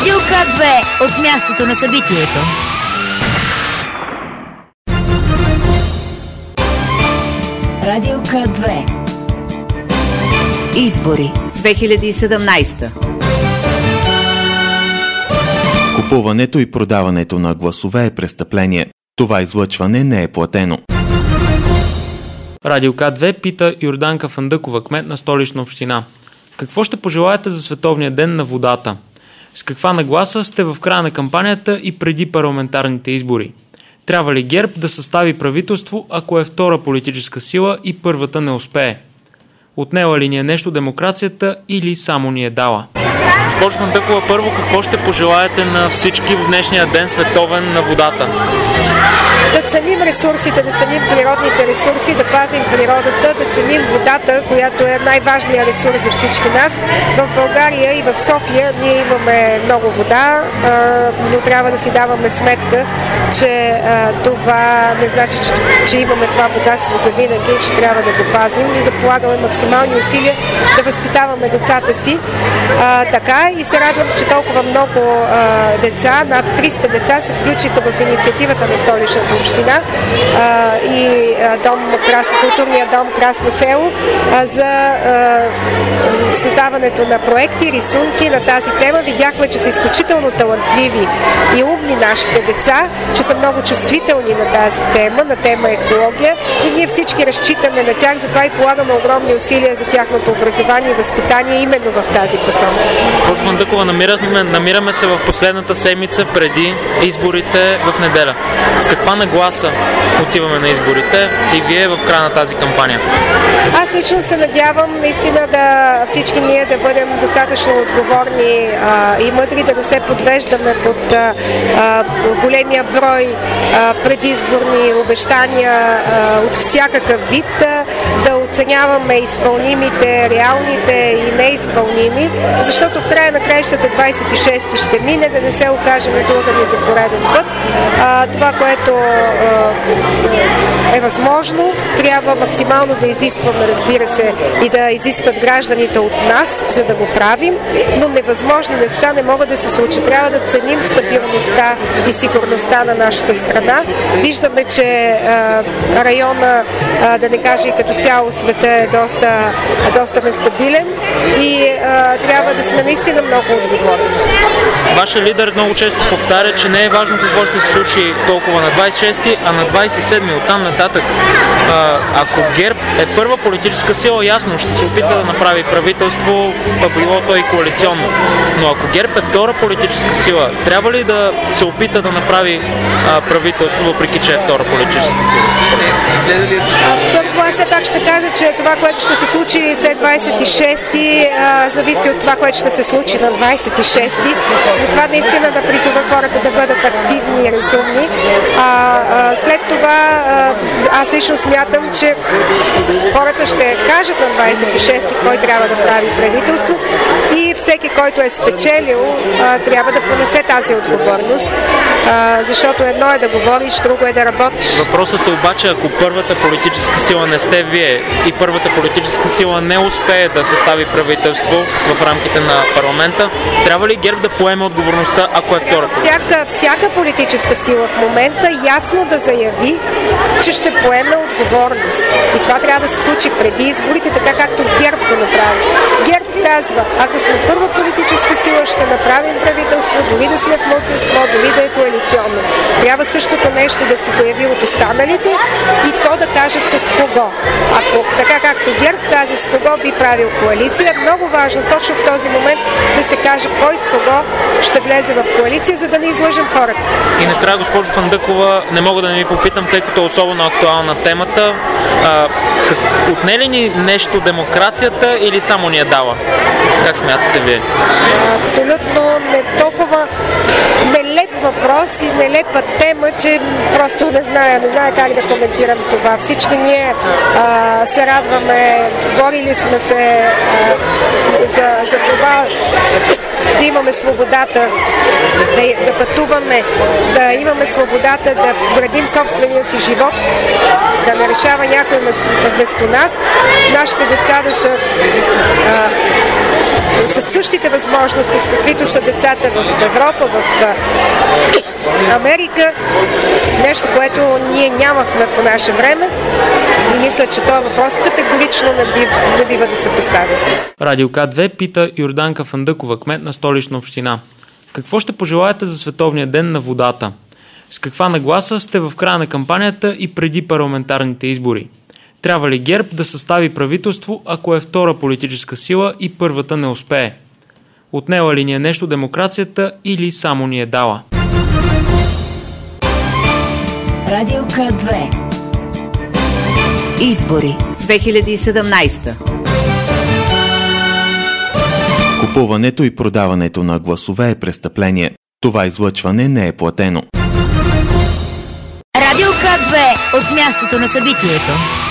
Радио К2 от мястото на събитието. Радио К2. Избори 2017. Купуването и продаването на гласове е престъпление. Това излъчване не е платено. Радио К2 пита Йорданка Фандъкова, кмет на Столична община. Какво ще пожелаете за Световния ден на водата? С каква нагласа сте в края на кампанията и преди парламентарните избори? Трябва ли ГЕРБ да състави правителство, ако е втора политическа сила и първата не успее? Отнела ли ни е нещо демокрацията или само ни е дала? Госпожо Фандъкова, първо какво ще пожелаете на всички в днешния ден световен на водата? Да ценим ресурсите, да ценим природните ресурси, да пазим природата, да ценим водата, която е най-важният ресурс за всички нас. В България и в София ние имаме много вода, но трябва да си даваме сметка, че това не значи, че имаме това богатство за винаги, че трябва да го пазим и да полагаме максимални усилия да възпитаваме децата си. Така и се радвам, че толкова много деца, над 300 деца се включиха в инициативата на Столичната община и културния дом Красно село за създаването на проекти, рисунки на тази тема. Видяхме, че са изключително талантливи и умни нашите деца, че са много чувствителни на тази тема, на тема екология, и ние всички разчитаме на тях, затова и полагаме огромни усилия за тяхното образование и възпитание именно в тази посока. Госпожо Фандъкова, намираме се в последната седмица преди изборите в неделя. С каква нагласа отиваме на изборите и вие в края на тази кампания? Аз лично се надявам наистина всички ние да бъдем достатъчно отговорни и мъдри, да не се подвеждаме под големия брой предизборни обещания от всякакъв вид, да оценяваме изпълнимите, реалните и неизпълними, защото в края на краищата 26-ти ще мине, да не се окажем излъгани за пореден път. Това, което е възможно, трябва максимално да изискваме, разбира се, и да изискват гражданите от нас, за да го правим, но невъзможни неща не могат да се случат. Трябва да ценим стабилността и сигурността на нашата страна. Виждаме, че района, да не кажа и като цяло света, е доста нестабилен и трябва да сме наистина много отговорни. Вашия лидер много често повтаря, че не е важно какво ще се случи толкова на 26-ти, а на 27-ми. Оттам нататък, ако ГЕРБ е първа политическа сила, ясно, ще се опита да направи правителство, било то и коалиционно. Но ако ГЕРБ е втора политическа сила, трябва ли да се опита да направи правителство, въпреки че е втора политическа сила? Първо, аз все пак ще кажа, че това, което ще се случи след 26-ти, зависи от това, което ще се случи на 26-ти. Затова наистина да призова хората да бъдат активни и разумни. След това аз лично смятам, че хората ще кажат на 26-ти кой трябва да прави правителство и всеки, който е спечелил, трябва да понесе тази отговорност, защото едно е да говориш, друго е да работиш. Въпросът е обаче, ако първата политическа сила не сте вие и първата политическа сила не успее да състави правителство в рамките на парламента, трябва ли ГЕРБ да поеме отговорността, ако е втора политическа? Всяка политическа сила в момента ясно да заяви, че ще поеме отговорност. И това трябва да се случи преди изборите, така както ГЕРБ го направи. ГЕРБ казва, ако сме първа политическа сила, ще направим правителство, дори да сме в мълцинство, дори да е коалиционно. Трябва същото нещо да се заяви от останалите и то да кажат с кого. Ако така както ГЕРБ каза с кого би правил коалиция, много важно точно в този момент да се каже кой с кого ще влезе в коалиция, за да не излъжем хората. И накрая, госпожо Фандъкова, не мога да не ви попитам, тъй като е особено актуална темата, отне ли ни нещо демокрацията или само ни е дала? Как смятате вие? Абсолютно не толкова нелеп въпрос и нелепа тема, че просто не зная как да коментирам това. Всички ние се радваме, борили сме се за това да имаме свободата да пътуваме, да имаме свободата да градим собствения си живот, да не решава някой вместо нас, нашите деца да са с същите възможности, с каквито са децата в Европа, в Америка. Нещо, което ние нямахме по наше време и мисля, че този въпрос категорично не бива да се поставя. Радио К2 пита Йорданка Фандъкова, кмет на Столична община. Какво ще пожелаете за Световния ден на водата? С каква нагласа сте в края на кампанията и преди парламентарните избори? Трябва ли ГЕРБ да състави правителство, ако е втора политическа сила и първата не успее? Отнела ли ни е нещо демокрацията или само ни е дала? Радио К2. Избори 2017. Купуването и продаването на гласове е престъпление. Това излъчване не е платено. Радио К2 от мястото на събитието.